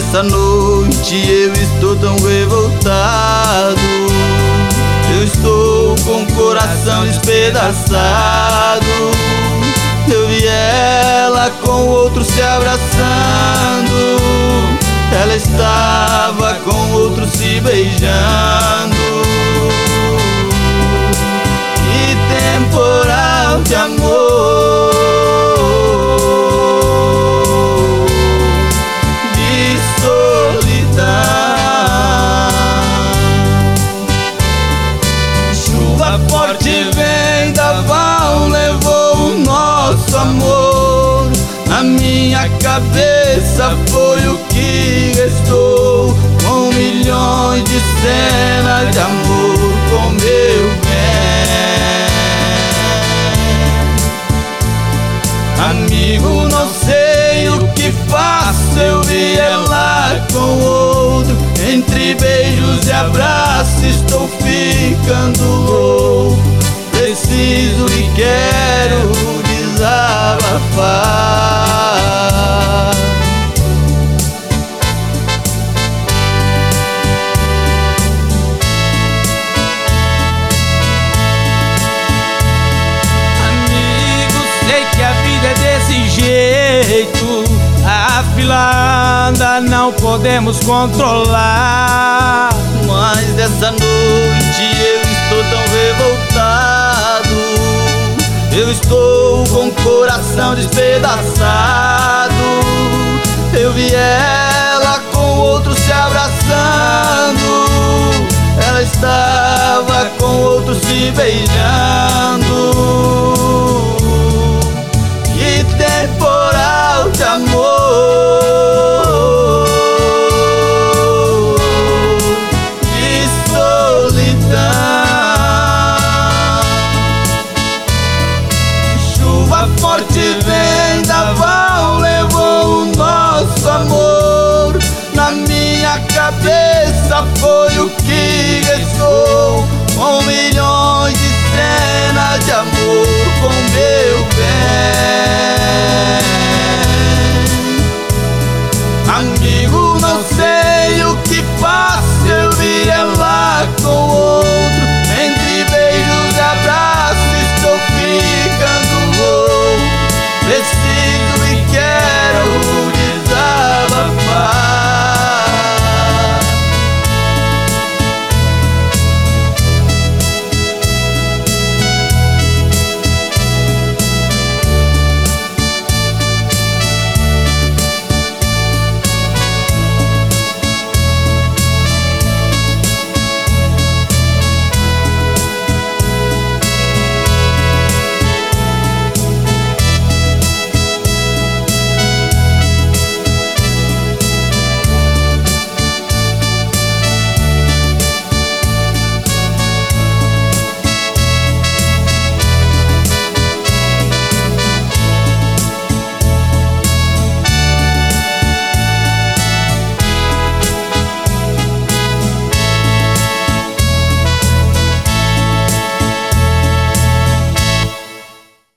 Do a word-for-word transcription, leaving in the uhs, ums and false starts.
dessa noite eu estou tão revoltado. Eu estou com o coração despedaçado. Eu vi ela com outro se abraçando. Ela estava com outro se beijando. Que temporal de amor, de solidão. Chuva forte, vendaval levou o nosso amor. Na minha cabeça foi o que restou, com milhões de cenas de amor com meu bem. Amigo, não sei o que faço, eu vi ela com outro. Entre beijos e abraços estou ficando louco. Preciso e quero desabafar. Amigo, sei que a vida é desse jeito. A fila anda, não podemos controlar. Mas dessa noite eu estou tão revoltado. Eu estou com o coração despedaçado. Eu vi ela com outro se abraçando. Ela estava com outro se beijando. Que temporal de amor, de solidão. Chuva forte, vendaval levou o nosso amor. Na minha cabeça foi o que restou, com milhões de cenas de amor com meu bem. Amigo, não sei o que faço, eu vi ela com outro.